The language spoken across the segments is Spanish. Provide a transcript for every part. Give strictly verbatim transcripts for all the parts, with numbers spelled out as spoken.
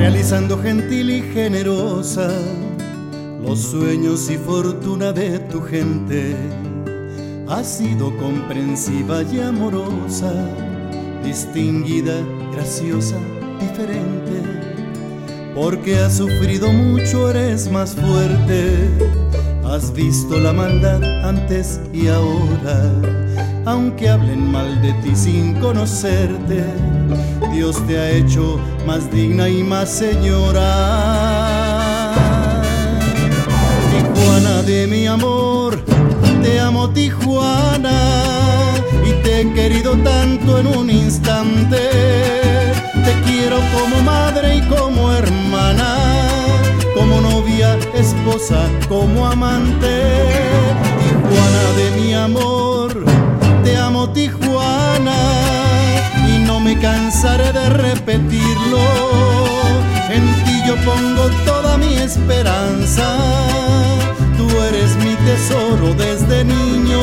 realizando gentil y generosa los sueños y fortuna de tu gente. Has sido comprensiva y amorosa, distinguida, graciosa, diferente. Porque has sufrido mucho, eres más fuerte. Has visto la maldad antes y ahora. Aunque hablen mal de ti sin conocerte, Dios te ha hecho más digna y más señora. Tijuana de mi amor, te amo Tijuana, y te he querido tanto en un instante. Te quiero como madre y como hermana, como novia, esposa, como amante. Tijuana de mi amor, te amo Tijuana, y no me cansaré de repetirlo. En ti yo pongo toda mi esperanza, tú eres mi tesoro desde niño.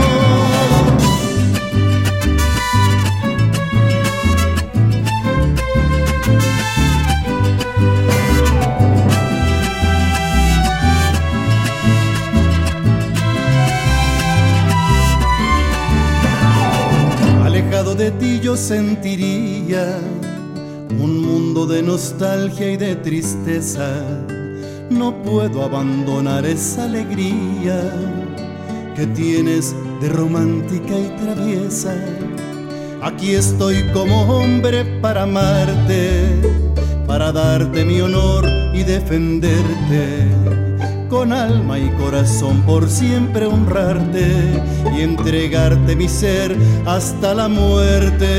Alejado de ti yo sentiría un mundo de nostalgia y de tristeza. No puedo abandonar esa alegría que tienes de romántica y traviesa. Aquí estoy como hombre para amarte, para darte mi honor y defenderte. Con alma y corazón por siempre honrarte y entregarte mi ser hasta la muerte.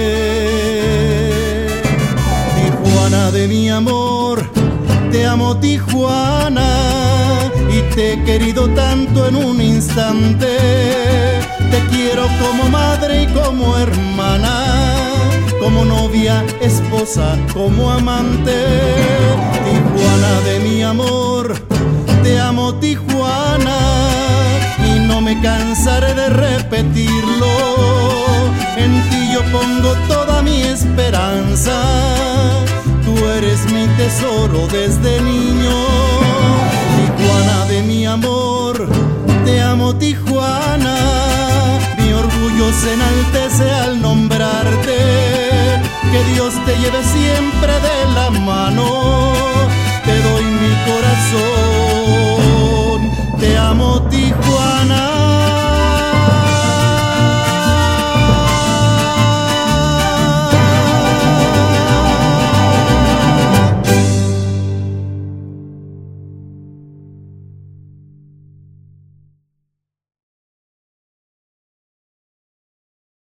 Tijuana de mi amor, te amo Tijuana, y te he querido tanto en un instante. Te quiero como madre y como hermana, como novia, esposa, como amante. Tijuana de mi amor, te amo Tijuana, y no me cansaré de repetirlo. En ti yo pongo toda mi esperanza, tú eres mi tesoro desde niño. Tijuana de mi amor, te amo Tijuana, mi orgullo se enaltece al nombrarte. Que Dios te lleve siempre de la mano, te doy mi corazón.